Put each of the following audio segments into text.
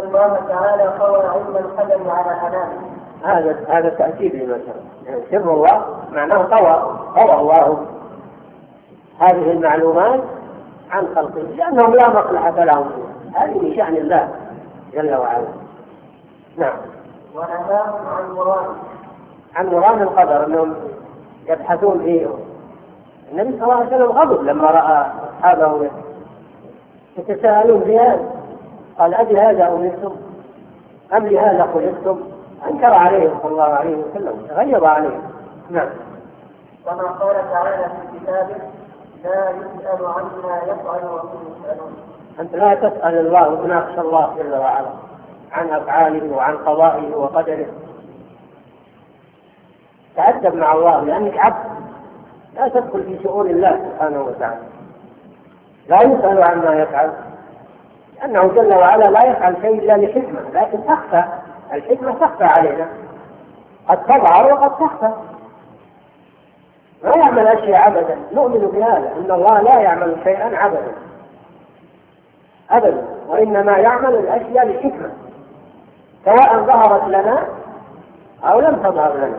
الله تعالى قوى علم القدر على أنامه. هذا تأكيد لما سبق. يعني سر الله معناه قوى الله هذه المعلومات عن خلقه لأنهم لا مصلحة لهم، هذه من شأن الله جل وعلا. نعم. ونهاهم عن مرام القدر، أنهم يبحثون فيه. النبي صلى الله عليه وسلم غضب لما رأى أصحابه يتساءلون في هذا، قال أبي هذا أمرتم أم لهذا خلقتم؟ أنكر عليهم صلى الله عليه وسلم، تغيظ عليهم. نعم. كما قال تعالى في كتابه لا يسأل عما يفعل وهم يسألون. أنت لا تسأل الله وتناقش الله جل وعلا عن أفعاله وعن قضائه وقدره. تأدب مع الله لأنك عبد، لا تدخل في شؤون الله سبحانه وتعالى. لا يسأل عما يفعل لأنه جل وعلا لا يفعل شيء إلا لحكمة، لكن تخفى الحكمة، تخفى علينا، قد تظهر وقد تخفى. ما يعمل أشياء عبدا، نؤمن بهذا أن الله لا يعمل شيئا عبدا أبدا، وإنما يعمل الأشياء لحكمة، سواء ظهرت لنا أو لم تظهر لنا.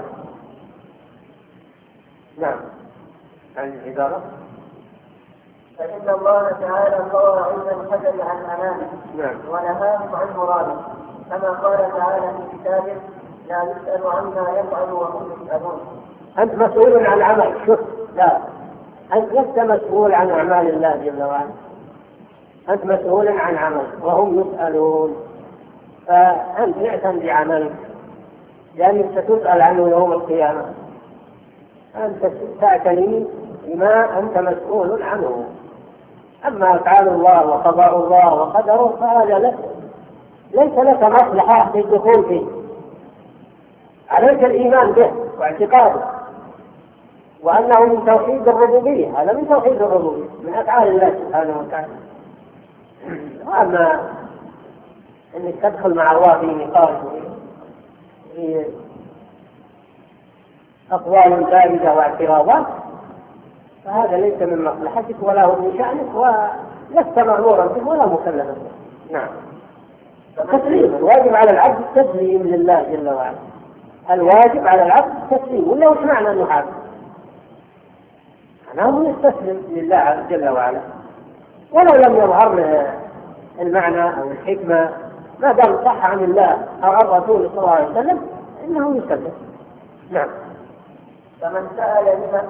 نعم. عن العبارة فإن الله تعالى قوى علم القدر عن أنامه. نعم. ونهاهم عن مراده، كما قال تعالى في كتابه لا يسأل عما يفعل وهم يسألون. أنت مسؤول عن عمل، شوف، لا، أنت لست مسؤول عن أعمال الله جل وعلا، أنت مسؤول عن عمل وهم يسألون. فأنت اعتن بعملك لأنك ستسأل عنه يوم القيامة. أنت تعتني بما أنت مسؤول عنه. أما أفعال الله وقضاء الله وقدره فهذا ليس لك مصلحة في الدخول فيه، عليك الإيمان به واعتقاده وأنه من توحيد الربوبية، هذا من توحيد الربوبية من أفعال الله سبحانه وتعالى. أما أنك تدخل مع الله في نقاش في أقوال باردة واعتراضات فهذا ليس من مصلحتك ولا هو من شأنك، ولست مأمورا به ولا مكلفا به. نعم. تسليم، الواجب على العبد التسليم لله جل وعلا، الواجب على العبد التسليم. ولا وش معنى أنه عبد؟ أنه يستسلم لله جل وعلا ولو لم يظهر له المعنى أو الحكمة، ما دام صح عن الله أو عن الرسول صلى الله عليه وسلم إنه يسلم. نعم. فمن سأل لما